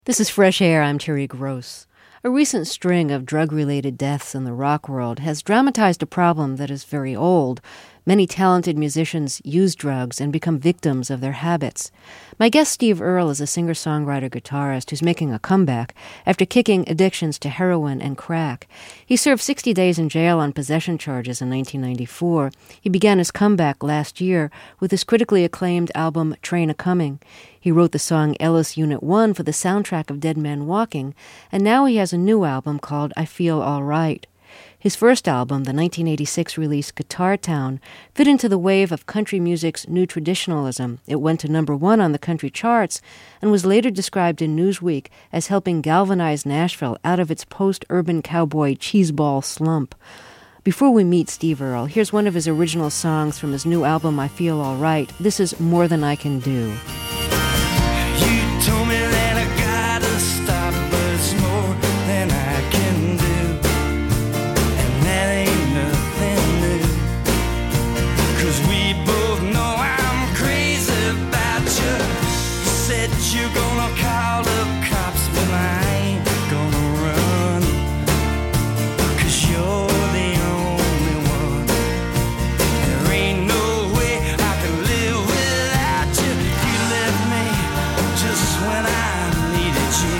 This is Fresh Air. I'm Terry Gross. A recent string of drug-related deaths in the rock world has dramatized a problem that is very old. Many talented musicians use drugs and become victims of their habits. My guest Steve Earle is a singer-songwriter-guitarist who's making a comeback after kicking addictions to heroin and crack. He served 60 days in jail on possession charges in 1994. He began his comeback last year with his critically acclaimed album Train A-Coming. He wrote the song Ellis Unit 1 for the soundtrack of Dead Man Walking, and now he has a new album called I Feel All Right. His first album, the 1986 release Guitar Town, fit into the wave of country music's new traditionalism. It went to number 1 on the country charts and was later described in Newsweek as helping galvanize Nashville out of its post-urban cowboy cheeseball slump. Before we meet Steve Earle, here's one of his original songs from his new album I Feel All Right. This is More Than I Can Do. You told me that I gotta stop, but it's more than I can do. That ain't nothing new, 'cause we both know I'm crazy about you. You said you're gonna call the cops, but I ain't gonna run, 'cause you're the only one. There ain't no way I can live without you. You left me just when I needed you.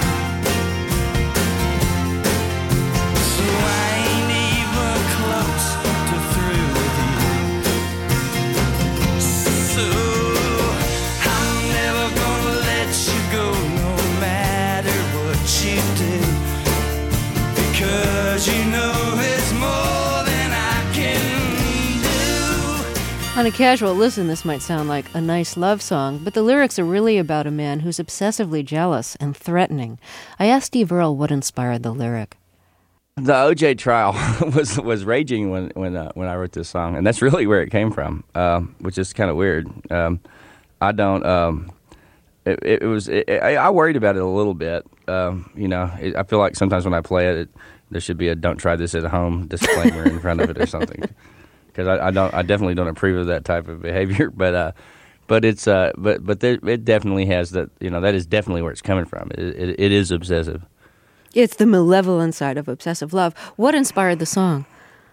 So I ain't close to through with you. So I'm never gonna let you go, no matter what you do, because you know it's more than I can do. On a casual listen, this might sound like a nice love song, but the lyrics are really about a man who's obsessively jealous and threatening. I asked Steve Earle what inspired the lyric. The OJ trial was raging when I wrote this song, and that's really where it came from, which is kind of weird. I don't. I worried about it a little bit. I feel like sometimes when I play it, there should be a "Don't try this at home" disclaimer in front of it or something, because I definitely don't approve of that type of behavior. But it definitely has that. That is definitely where it's coming from. It is obsessive. It's the malevolent side of obsessive love. What inspired the song?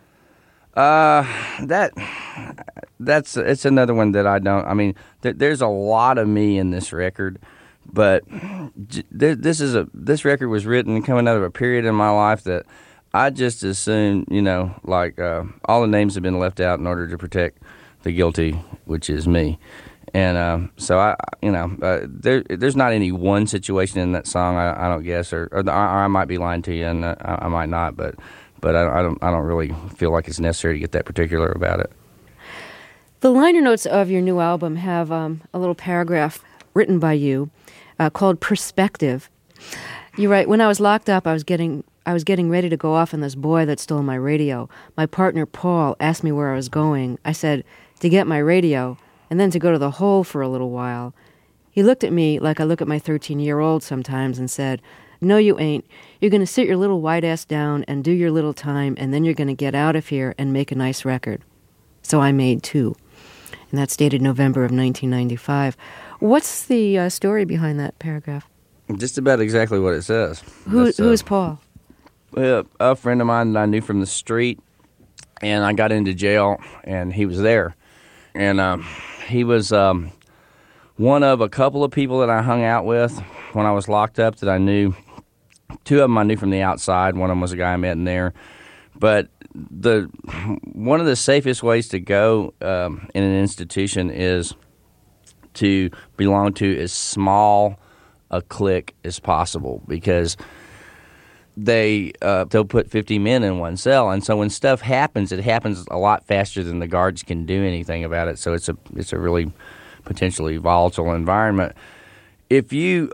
It's another one that I don't. I mean, there's a lot of me in this record, but this record was written coming out of a period in my life that I just assumed, all the names have been left out in order to protect the guilty, which is me. And so there's not any one situation in that song. I don't guess, or I might be lying to you, and I might not. But I don't really feel like it's necessary to get that particular about it. The liner notes of your new album have a little paragraph written by you called "Perspective." You write, "When I was locked up, I was getting ready to go off on this boy that stole my radio. My partner Paul asked me where I was going. I said to get my radio, and then to go to the hole for a little while. He looked at me like I look at my 13-year-old sometimes and said, 'No, you ain't. You're going to sit your little white ass down and do your little time, and then you're going to get out of here and make a nice record.' So I made 2." And that's dated November of 1995. What's the story behind that paragraph? Just about exactly what it says. Who is Paul? Well, a friend of mine that I knew from the street, and I got into jail, and he was there. And he was one of a couple of people that I hung out with when I was locked up that I knew. 2 of them I knew from the outside. One of them was a guy I met in there. But one of the safest ways to go in an institution is to belong to as small a clique as possible, because they'll put 50 men in one cell, and so when stuff happens, it happens a lot faster than the guards can do anything about it. So it's a really potentially volatile environment. If you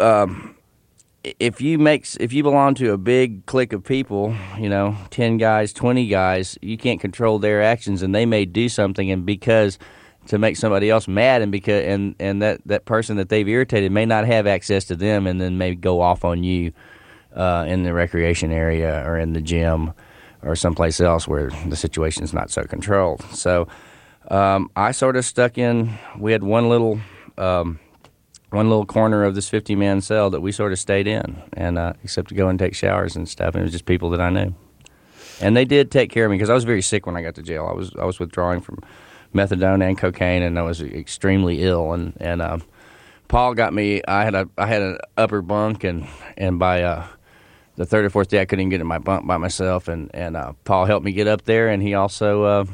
belong to a big clique of people, 10 guys, 20 guys, you can't control their actions, and they may do something, and because to make somebody else mad, and that person that they've irritated may not have access to them, and then may go off on you in the recreation area or in the gym or someplace else where the situation's not so controlled. So I sort of stuck in. We had one little one little corner of this 50-man cell that we sort of stayed in, and except to go and take showers and stuff. And it was just people that I knew, and they did take care of me because I was very sick when I got to jail. I was withdrawing from methadone and cocaine, and I was extremely ill. And Paul got me. I had an upper bunk, and by the third or fourth day, I couldn't even get in my bunk by myself. And Paul helped me get up there, and he also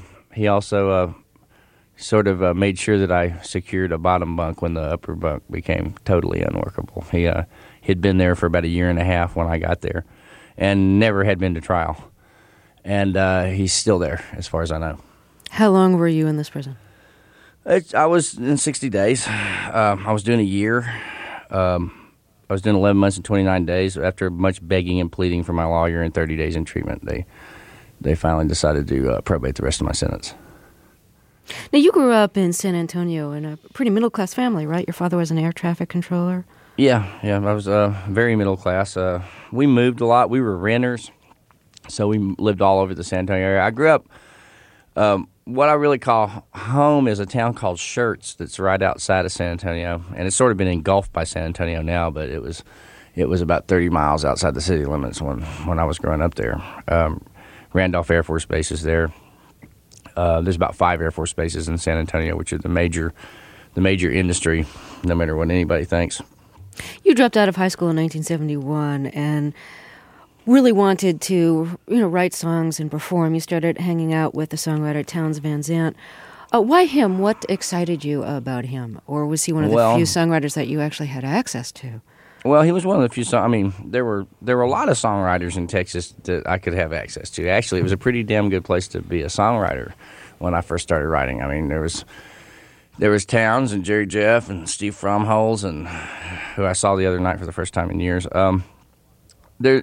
sort of made sure that I secured a bottom bunk when the upper bunk became totally unworkable. He'd been there for about a year and a half when I got there, and never had been to trial. And he's still there, as far as I know. How long were you in this prison? I was in 60 days. I was doing a year. I was doing 11 months and 29 days. After much begging and pleading from my lawyer and 30 days in treatment, they finally decided to probate the rest of my sentence. Now, you grew up in San Antonio in a pretty middle-class family, right? Your father was an air traffic controller. Yeah, I was very middle class. We moved a lot. We were renters, so we lived all over the San Antonio area. I grew up, what I really call home is a town called Schertz that's right outside of San Antonio, and it's sort of been engulfed by San Antonio now, but it was about 30 miles outside the city limits when I was growing up there. Randolph Air Force Base is there. There's about 5 Air Force bases in San Antonio, which are the major industry, no matter what anybody thinks. You dropped out of high school in 1971 and really wanted to, write songs and perform. You started hanging out with the songwriter Townes Van Zandt. Why him? What excited you about him? Or was he one of the few songwriters that you actually had access to? Well, he was one of the few. There were a lot of songwriters in Texas that I could have access to. Actually, it was a pretty damn good place to be a songwriter when I first started writing. I mean, there was Townes and Jerry Jeff and Steve Fromholz, and who I saw the other night for the first time in years. There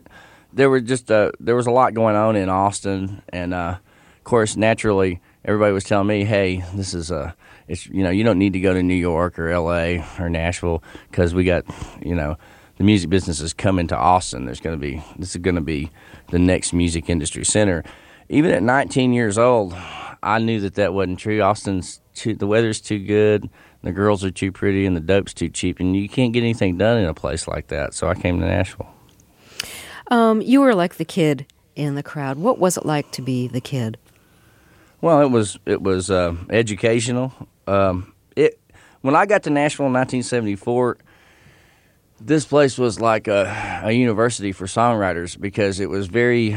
was a lot going on in Austin, and of course, naturally, everybody was telling me, "Hey, this is you don't need to go to New York or L.A. or Nashville because we got the music business is coming to Austin. This is going to be the next music industry center." Even at 19 years old, I knew that wasn't true. The weather's too good, the girls are too pretty, and the dope's too cheap, and you can't get anything done in a place like that. So I came to Nashville. You were like the kid in the crowd. What was it like to be the kid? Well, it was educational. When I got to Nashville in 1974, this place was like a university for songwriters because it was very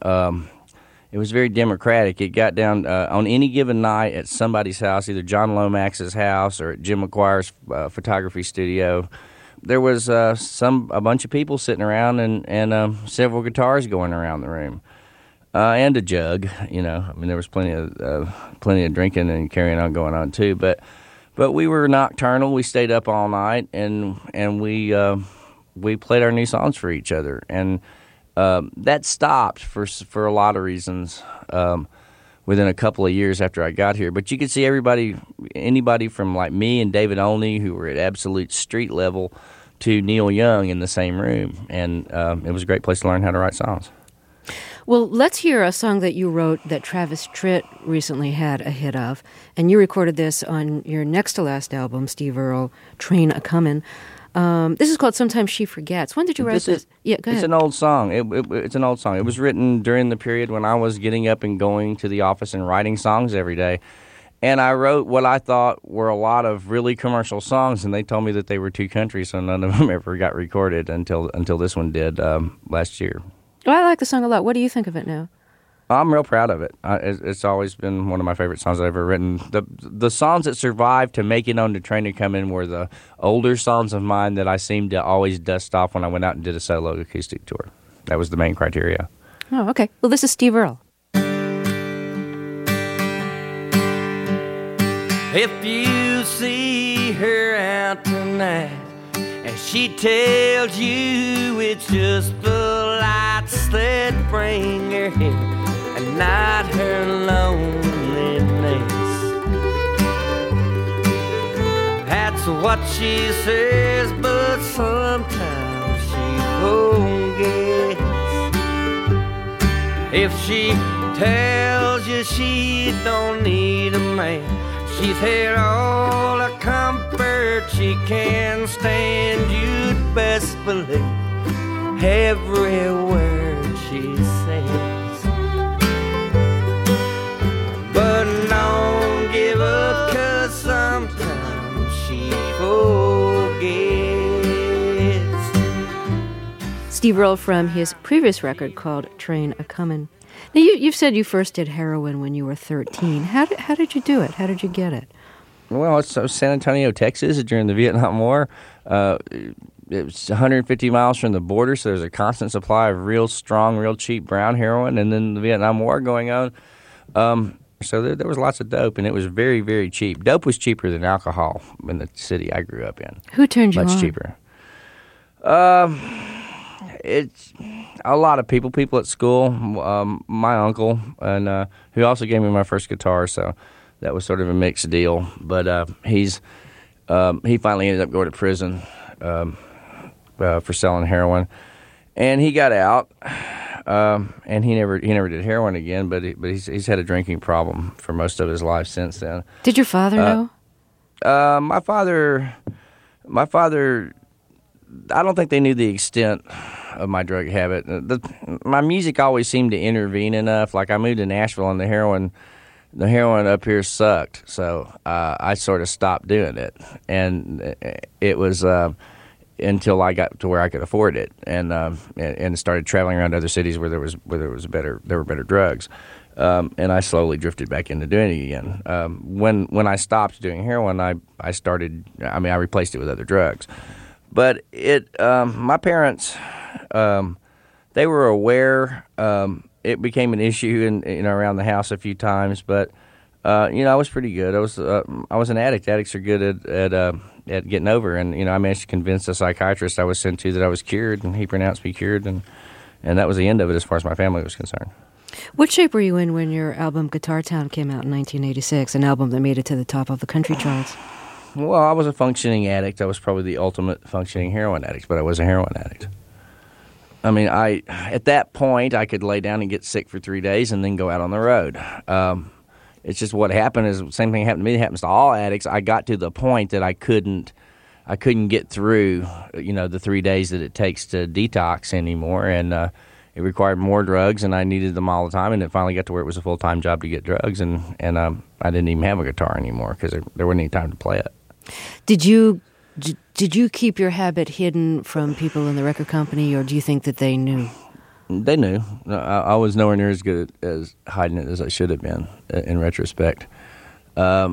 democratic. It got down on any given night at somebody's house, either John Lomax's house or at Jim McGuire's photography studio. There was a bunch of people sitting around and several guitars going around the room. And a jug, there was plenty of drinking and carrying on going on too. But we were nocturnal. We stayed up all night, and we played our new songs for each other. And that stopped for a lot of reasons within a couple of years after I got here. But you could see anybody from like me and David Olney, who were at absolute street level, to Neil Young in the same room, and it was a great place to learn how to write songs. Well, let's hear a song that you wrote that Travis Tritt recently had a hit of, and you recorded this on your next-to-last album, Steve Earle, Train A-Comin'. This is called Sometimes She Forgets. When did you write this? Yeah, go ahead. It's an old song. It's an old song. It was written during the period when I was getting up and going to the office and writing songs every day. And I wrote what I thought were a lot of really commercial songs, and they told me that they were too country, so none of them ever got recorded until this one did last year. Well, I like the song a lot. What do you think of it now? I'm real proud of it. It's always been one of my favorite songs I've ever written. The songs that survived to make it on the Train A-Comin' were the older songs of mine that I seemed to always dust off when I went out and did a solo acoustic tour. That was the main criteria. Oh, okay. Well, this is Steve Earle. If you see her out tonight and she tells you it's just the lights that bring her here and not her loneliness, that's what she says, but sometimes she forgets. If she tells you she don't need a man, she's had all the comfort she can stand, you'd best believe every word she says. But don't give up, 'cause sometimes she forgets. Steve Earle from his previous record called Train A-Comin'. Now, you've said you first did heroin when you were 13. How did you do it? How did you get it? Well, it's San Antonio, Texas, during the Vietnam War. It was 150 miles from the border, so there's a constant supply of real strong, real cheap brown heroin, and then the Vietnam War going on. So there was lots of dope, and it was very, very cheap. Dope was cheaper than alcohol in the city I grew up in. Who turned you on? Much cheaper. It's a lot of people at school. My uncle, and who also gave me my first guitar, so that was sort of a mixed deal. But he finally ended up going to prison for selling heroin, and he got out. And he never did heroin again. But he's had a drinking problem for most of his life since then. Did your father know? My father. I don't think they knew the extent of my drug habit. My music always seemed to intervene enough. Like I moved to Nashville, and the heroin up here sucked, so I sort of stopped doing it. And it was until I got to where I could afford it, and started traveling around other cities where there were better drugs. And I slowly drifted back into doing it again. When I stopped doing heroin, I replaced it with other drugs. But my parents, they were aware. It became an issue around the house a few times, but I was pretty good. I was an addict. Addicts are good at getting over, and I managed to convince the psychiatrist I was sent to that I was cured, and he pronounced me cured, and that was the end of it as far as my family was concerned. What shape were you in when your album Guitar Town came out in 1986, an album that made it to the top of the country charts? Well, I was a functioning addict. I was probably the ultimate functioning heroin addict, but I was a heroin addict. I mean, at that point, I could lay down and get sick for 3 days and then go out on the road. It's just what happened is the same thing happened to me. It happens to all addicts. I got to the point that I couldn't get through, the 3 days that it takes to detox anymore, and it required more drugs, and I needed them all the time. And it finally got to where it was a full-time job to get drugs, and I didn't even have a guitar anymore because there wasn't any time to play it. Did you keep your habit hidden from people in the record company, or do you think that they knew? They knew. I was nowhere near as good as hiding it as I should have been, in retrospect. I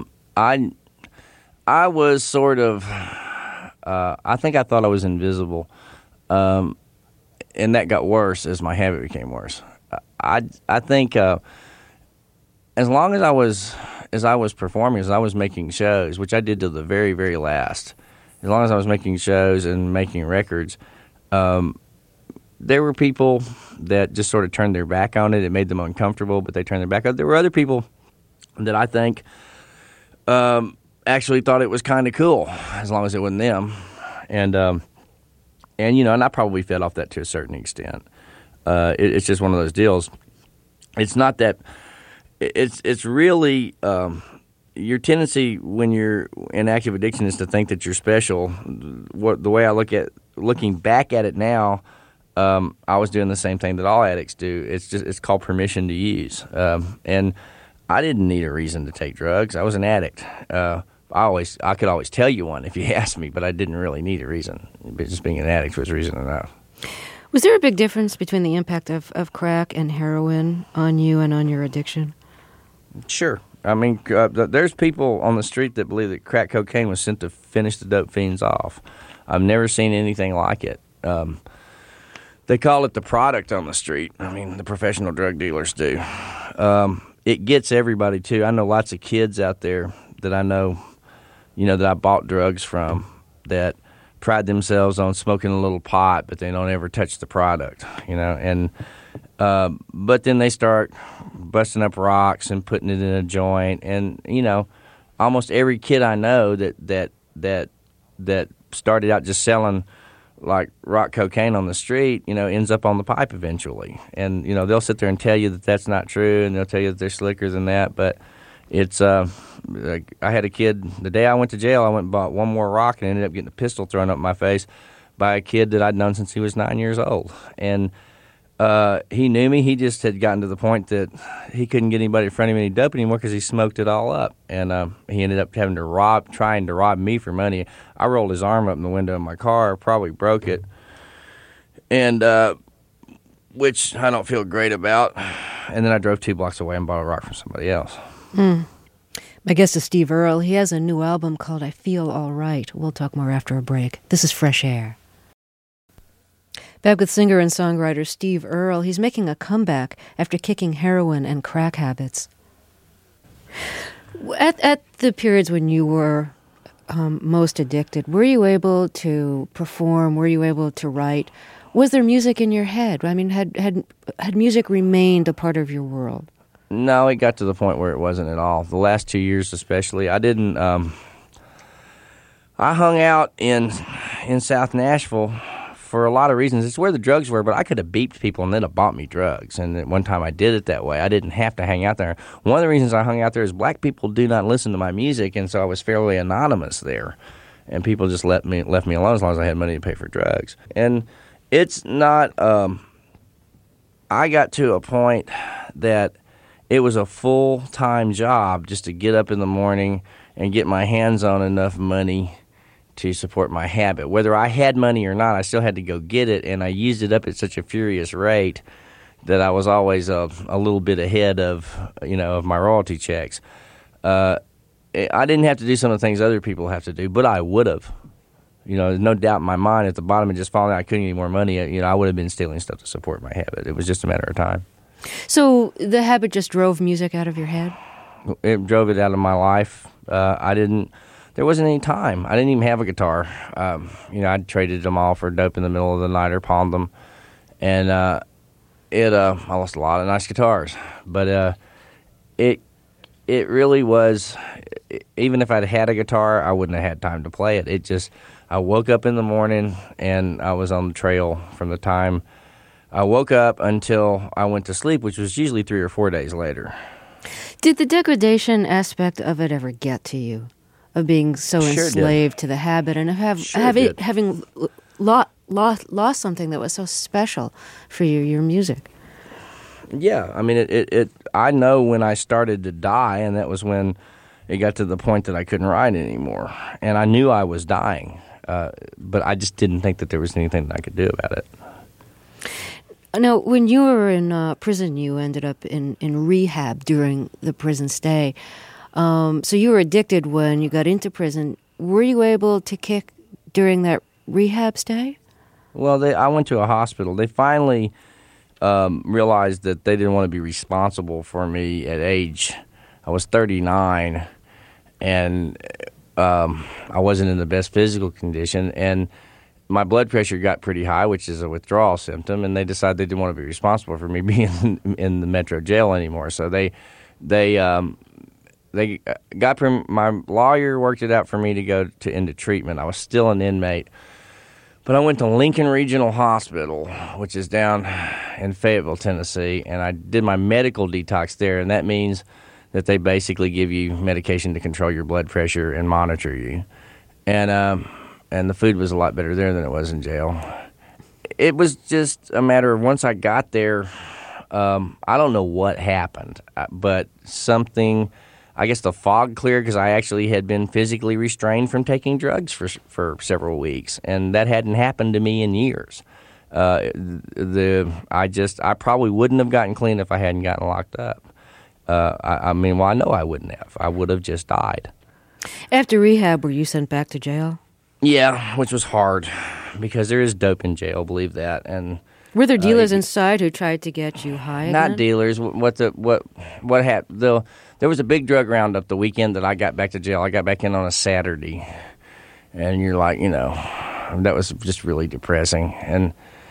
was sort of, I think I thought I was invisible, and that got worse as my habit became worse. I think as long as I was performing, as I was making shows, which I did till the very, very last, as long as I was making shows and making records, there were people that just sort of turned their back on it. It made them uncomfortable, but they turned their back on it. There were other people that I think actually thought it was kind of cool, as long as it wasn't them. And I probably fed off that to a certain extent. It's just one of those deals. It's not that. It's really your tendency when you're in active addiction is to think that you're special. The way I looking back at it now, I was doing the same thing that all addicts do. It's called permission to use, and I didn't need a reason to take drugs. I was an addict. I could always tell you one if you asked me, but I didn't really need a reason. But just being an addict was reason enough. Was there a big difference between the impact of crack and heroin on you and on your addiction? Sure. I mean, there's people on the street that believe that crack cocaine was sent to finish the dope fiends off. I've never seen anything like it. They call it the product on the street. I mean, the professional drug dealers do. It gets everybody, too. I know lots of kids out there that I know, that I bought drugs from that pride themselves on smoking a little pot, but they don't ever touch the product, and but then they start busting up rocks and putting it in a joint, and almost every kid I know that started out just selling like rock cocaine on the street, ends up on the pipe eventually, and they'll sit there and tell you that that's not true, and they'll tell you that they're slicker than that, but it's like I had a kid the day I went to jail. I went and bought one more rock and ended up getting a pistol thrown up my face by a kid that I'd known since he was 9 years old. And he knew me. He just had gotten to the point that he couldn't get anybody in front of him any dope anymore because he smoked it all up. And he ended up trying to rob me for money. I rolled his arm up in the window of my car, probably broke it, and which I don't feel great about. And then I drove 2 blocks away and bought a rock from somebody else. My guest is Steve Earle. He has a new album called I Feel All Right. We'll talk more after a break. This is Fresh Air. Back with singer and songwriter Steve Earle. He's making a comeback after kicking heroin and crack habits. At the periods when you were most addicted, were you able to perform? Were you able to write? Was there music in your head? I mean, had music remained a part of your world? No, it got to the point where it wasn't at all. The last 2 years especially, I didn't... I hung out in South Nashville for a lot of reasons. It's where the drugs were, but I could have beeped people and they'd have bought me drugs. And at one time I did it that way. I didn't have to hang out there. One of the reasons I hung out there is black people do not listen to my music, and so I was fairly anonymous there. And people just left me alone as long as I had money to pay for drugs. And it's not... I got to a point that it was a full-time job just to get up in the morning and get my hands on enough money to support my habit. Whether I had money or not, I still had to go get it, and I used it up at such a furious rate that I was always a little bit ahead of my royalty checks. I didn't have to do some of the things other people have to do, but I would have. There's no doubt in my mind at the bottom had just fallen out, I couldn't get any more money. I would have been stealing stuff to support my habit. It was just a matter of time. So the habit just drove music out of your head? It drove it out of my life. There wasn't any time. I didn't even have a guitar. I'd traded them all for dope in the middle of the night or pawned them. And I lost a lot of nice guitars. But it really was, even if I'd had a guitar, I wouldn't have had time to play it. I woke up in the morning and I was on the trail from the time I woke up until I went to sleep, which was usually 3 or 4 days later. Did the degradation aspect of it ever get to you? Of being so enslaved to the habit and of having lost something that was so special for you, your music? Yeah, I mean, I know when I started to die, and that was when it got to the point that I couldn't write anymore. And I knew I was dying, but I just didn't think that there was anything that I could do about it. Now, when you were in prison, you ended up in rehab during the prison stay. So you were addicted when you got into prison. Were you able to kick during that rehab stay? Well, I went to a hospital. They finally realized that they didn't want to be responsible for me at age. I was 39, and I wasn't in the best physical condition, and my blood pressure got pretty high, which is a withdrawal symptom, and they decided they didn't want to be responsible for me being in the Metro jail anymore. So they got my lawyer worked it out for me to go into treatment. I was still an inmate, but I went to Lincoln Regional Hospital, which is down in Fayetteville, Tennessee, and I did my medical detox there, and that means that they basically give you medication to control your blood pressure and monitor you. And the food was a lot better there than it was in jail. It was just a matter of once I got there, I don't know what happened, but something, I guess the fog cleared because I actually had been physically restrained from taking drugs for several weeks, and that hadn't happened to me in years. I probably wouldn't have gotten clean if I hadn't gotten locked up. I know I wouldn't have. I would have just died. After rehab, were you sent back to jail? Yeah, which was hard because there is dope in jail, believe that. And were there dealers inside who tried to get you high again? Not dealers. What happened? There was a big drug roundup the weekend that I got back to jail. I got back in on a Saturday, and you're like, that was just really depressing. And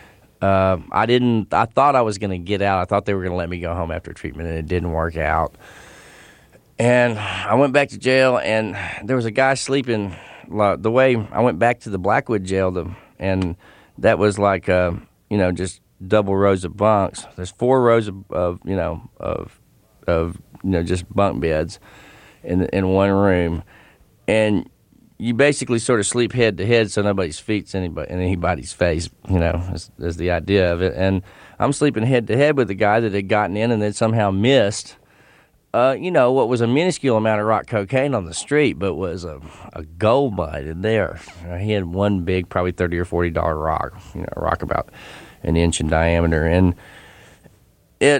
I thought I was going to get out. I thought they were going to let me go home after treatment, and it didn't work out. And I went back to jail, and there was a guy sleeping. The way I went back to the Blackwood jail, and that was like, just double rows of bunks. There's 4 rows of just bunk beds, in one room, and you basically sort of sleep head to head, so nobody's feet's in anybody's face. Is the idea of it. And I'm sleeping head to head with the guy that had gotten in and then somehow missed. What was a minuscule amount of rock cocaine on the street, but was a gold mine in there. He had one big, probably $30 or $40 rock, a rock about an inch in diameter, and it.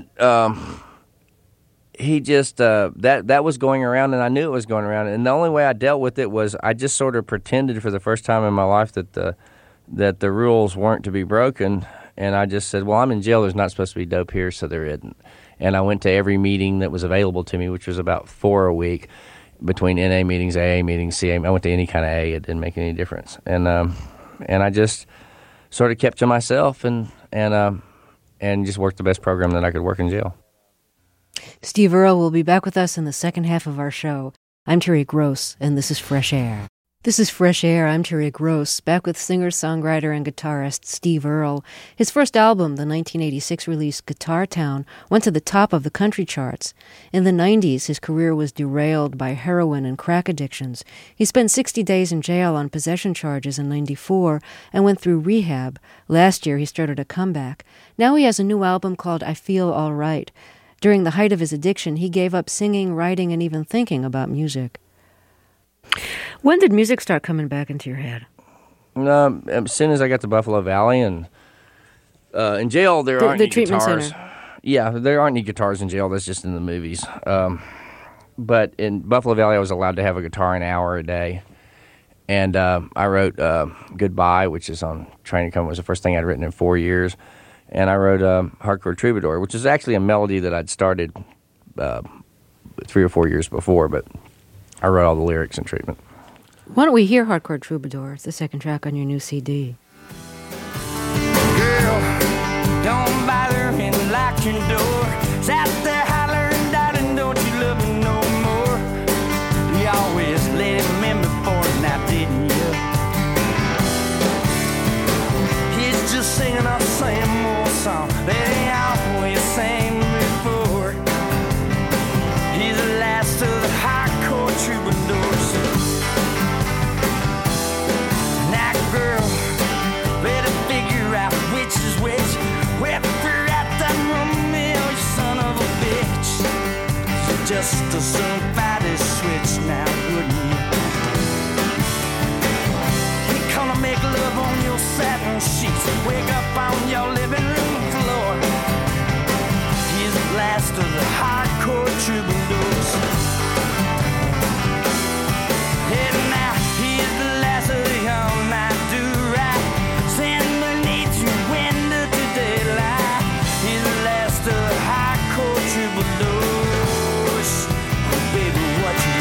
He just that was going around, and I knew it was going around. And the only way I dealt with it was I just sort of pretended for the first time in my life that the rules weren't to be broken. And I just said, "Well, I'm in jail. There's not supposed to be dope here, so there isn't." And I went to every meeting that was available to me, which was about 4 a week, between NA meetings, AA meetings, CA. I went to any kind of A. It didn't make any difference. And I just sort of kept to myself and just worked the best program that I could work in jail. Steve Earle will be back with us in the second half of our show. I'm Terry Gross, and this is Fresh Air. This is Fresh Air. I'm Terry Gross, back with singer-songwriter and guitarist Steve Earle. His first album, the 1986 release Guitar Town, went to the top of the country charts. In the 90s, his career was derailed by heroin and crack addictions. He spent 60 days in jail on possession charges in 94 and went through rehab. Last year, he started a comeback. Now he has a new album called I Feel All Right. During the height of his addiction, he gave up singing, writing, and even thinking about music. When did music start coming back into your head? As soon as I got to Buffalo Valley, and in jail there aren't any treatment guitars. Center. Yeah, there aren't any guitars in jail. That's just in the movies. But in Buffalo Valley, I was allowed to have a guitar an hour a day. And I wrote Goodbye, which is on Train to Come. It was the first thing I'd written in 4 years. And I wrote Hardcore Troubadour, which is actually a melody that I'd started 3 or 4 years before, but I wrote all the lyrics and treatment. Why don't we hear Hardcore Troubadour? It's the second track on your new CD. Girl, don't bother and lock your door. It's out there hollering, darling, don't you love me no more? You always let him in before, now didn't you? He's just singing a same old song that he always sang before. He's the last of the hardcore troubadours. Now, girl, better figure out which is which. Whip her out that Romeo, you son of a bitch. You just as soon fight a switch now, wouldn't you? He gonna make love on your satin sheets, wake up on your living room floor. He's the last of the hardcore troubadours. And now he's the last of the all-night do-right. Stand beneath your window to daylight. He's the last of the hardcore troubadours. Oh, baby, what you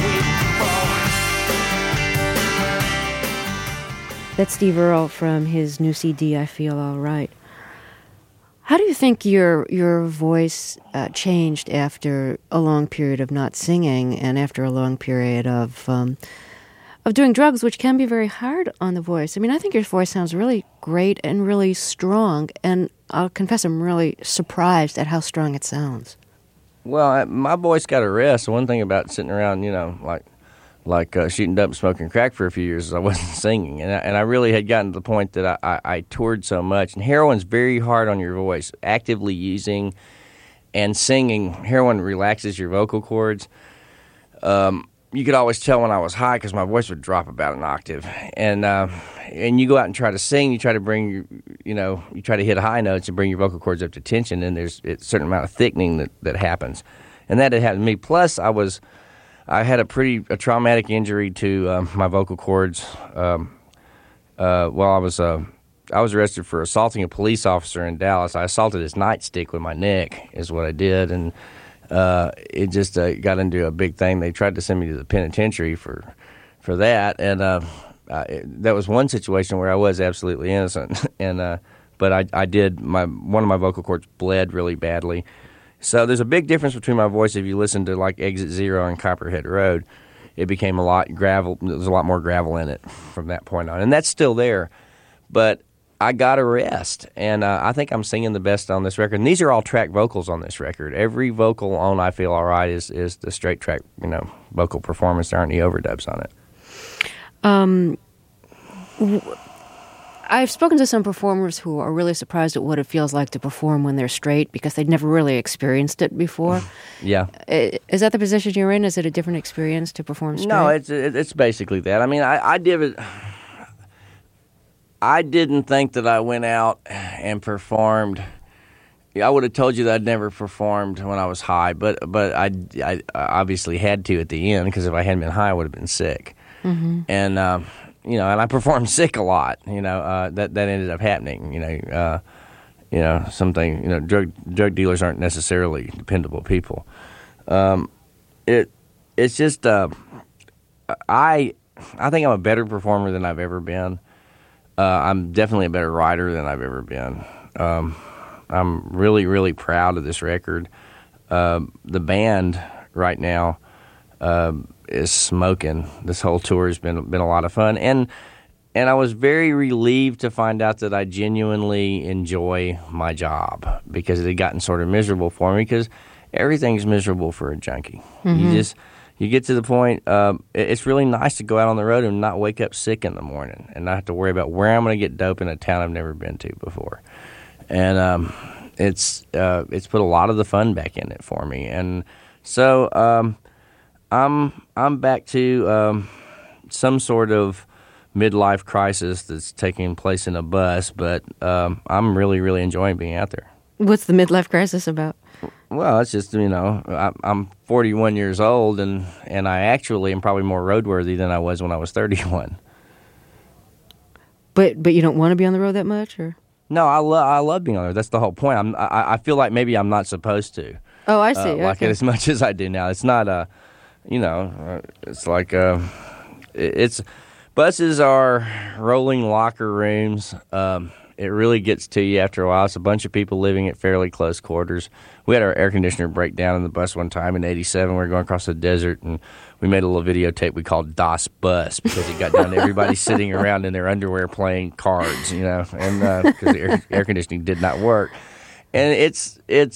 waiting for? That's Steve Earle from his new CD, I Feel All Right. How do you think your voice changed after a long period of not singing and after a long period of doing drugs, which can be very hard on the voice? I mean, I think your voice sounds really great and really strong, and I'll confess I'm really surprised at how strong it sounds. Well, my voice got a rest. One thing about sitting around, like shooting dope and smoking crack for a few years is I wasn't singing. And I really had gotten to the point that I toured so much. And heroin's very hard on your voice. Actively using and singing, heroin relaxes your vocal cords. You could always tell when I was high because my voice would drop about an octave. And you go out and try to sing, you try to bring, you try to hit high notes and bring your vocal cords up to tension, and there's a certain amount of thickening that happens. And that had happened to me. Plus, I had a traumatic injury to my vocal cords while I was arrested for assaulting a police officer in Dallas. I assaulted his nightstick with my neck is what I did, and it just got into a big thing. They tried to send me to the penitentiary for that, and that was one situation where I was absolutely innocent. And but I did one of my vocal cords bled really badly. So there's a big difference between my voice. If you listen to like Exit Zero and Copperhead Road, it became a lot gravel. There's a lot more gravel in it from that point on, and that's still there. But I got a rest, and I think I'm singing the best on this record. And these are all track vocals on this record. Every vocal on "I Feel All Right" is the straight track, vocal performance. There aren't any overdubs on it. I've spoken to some performers who are really surprised at what it feels like to perform when they're straight because they'd never really experienced it before. Yeah. Is that the position you're in? Is it a different experience to perform straight? No, it's basically that. I mean, I did it. I didn't think that I went out and performed. I would have told you that I'd never performed when I was high, but I obviously had to at the end because if I hadn't been high, I would have been sick. Mm-hmm. And and I performed sick a lot. That ended up happening. Drug dealers aren't necessarily dependable people. It's just I think I'm a better performer than I've ever been. I'm definitely a better writer than I've ever been. I'm really, really proud of this record. The band right now is smoking. This whole tour has been a lot of fun, and I was very relieved to find out that I genuinely enjoy my job because it had gotten sort of miserable for me because everything's miserable for a junkie. Mm-hmm. You get to the point, it's really nice to go out on the road and not wake up sick in the morning and not have to worry about where I'm going to get dope in a town I've never been to before. And it's put a lot of the fun back in it for me. And so I'm back to some sort of midlife crisis that's taking place in a bus, but I'm really, really enjoying being out there. What's the midlife crisis about? Well, it's just, I'm 41 years old, and I actually am probably more roadworthy than I was when I was 31. But you don't want to be on the road that much, or? No, I love being on the road. That's the whole point. I feel like maybe I'm not supposed to. Oh, I see. Like it as much as I do now. It's not it's like it's buses are rolling locker rooms. It really gets to you after a while. It's a bunch of people living at fairly close quarters. We had our air conditioner break down in the bus one time in '87. We were going across the desert, and we made a little videotape we called Das Bus because it got down to everybody sitting around in their underwear playing cards, and because the air conditioning did not work. And it's in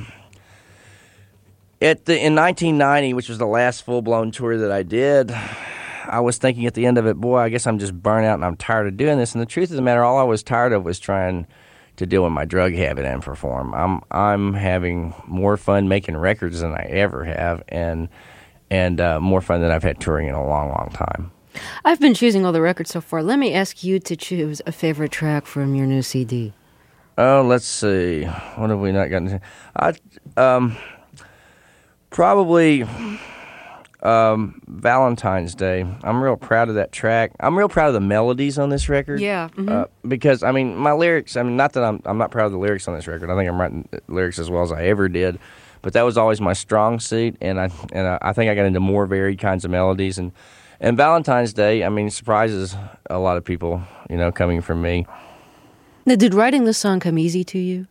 1990, which was the last full-blown tour that I did, I was thinking at the end of it, boy, I guess I'm just burnt out and I'm tired of doing this. And the truth of the matter, all I was tired of was trying to deal with my drug habit and perform. I'm having more fun making records than I ever have, and more fun than I've had touring in a long, long time. I've been choosing all the records so far. Let me ask you to choose a favorite track from your new CD. Oh, let's see. What have we not gotten to? Probably Valentine's Day. I'm real proud of that track. I'm real proud of the melodies on this record. Yeah. Mm-hmm. Because, my lyrics, not that I'm not proud of the lyrics on this record. I think I'm writing lyrics as well as I ever did. But that was always my strong suit, and I think I got into more varied kinds of melodies. And Valentine's Day, surprises a lot of people, coming from me. Now, did writing this song come easy to you?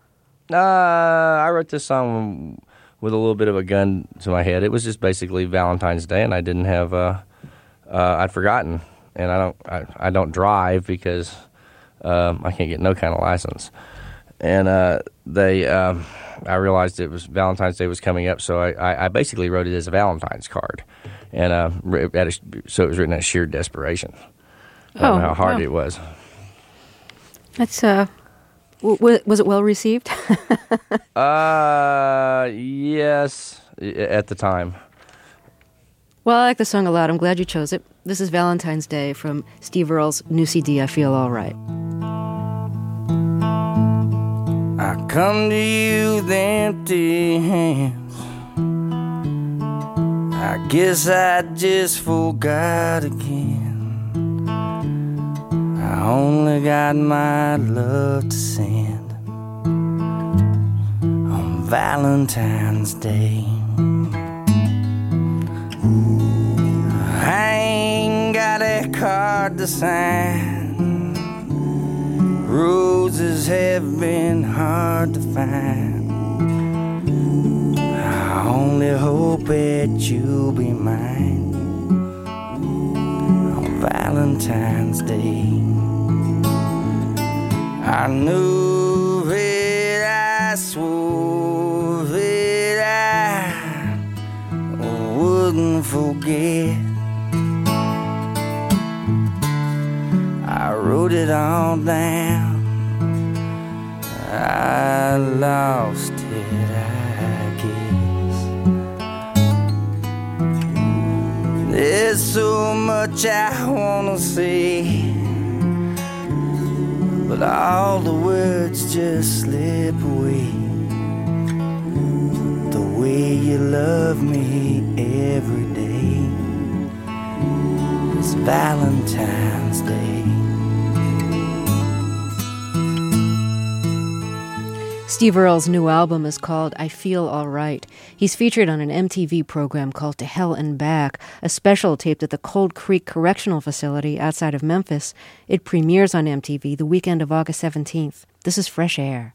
I wrote this song with a little bit of a gun to my head. It was just basically Valentine's Day, and I didn't have I'd forgotten, and I don't drive because I can't get no kind of license. And I realized it was Valentine's Day was coming up, so I basically wrote it as a Valentine's card, and so it was written out of sheer desperation. I don't know how hard it was. That's was it well received? Yes, at the time. Well, I like the song a lot. I'm glad you chose it. This is Valentine's Day from Steve Earle's new CD, I Feel All Right. I come to you with empty hands. I guess I just forgot again. I only got my love to send on Valentine's Day. I ain't got a card to sign. Roses have been hard to find. I only hope that you'll be mine on Valentine's Day. I knew that I swore that I wouldn't forget. I wrote it all down, I lost it, I guess. There's so much I wanna say, but all the words just slip away. The way you love me every day is Valentine's Day. Steve Earle's new album is called I Feel All Right. He's featured on an MTV program called To Hell and Back, a special taped at the Cold Creek Correctional Facility outside of Memphis. It premieres on MTV the weekend of August 17th. This is Fresh Air.